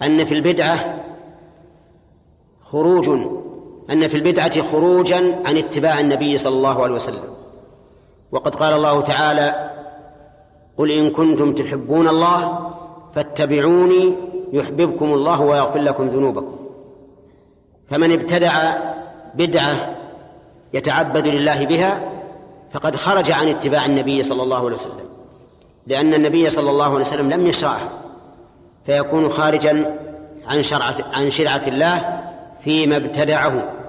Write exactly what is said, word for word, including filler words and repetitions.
أن في البدعة خروج أن في البدعة خروجا عن اتباع النبي صلى الله عليه وسلم. وقد قال الله تعالى: قل إن كنتم تحبون الله فاتبعوني يحببكم الله ويغفر لكم ذنوبكم. فمن ابتدع بدعة يتعبد لله بها فقد خرج عن اتباع النبي صلى الله عليه وسلم، لأن النبي صلى الله عليه وسلم لم يشرعها، فيكون خارجا عن شرعة عن شرعة الله فيما ابتدعه.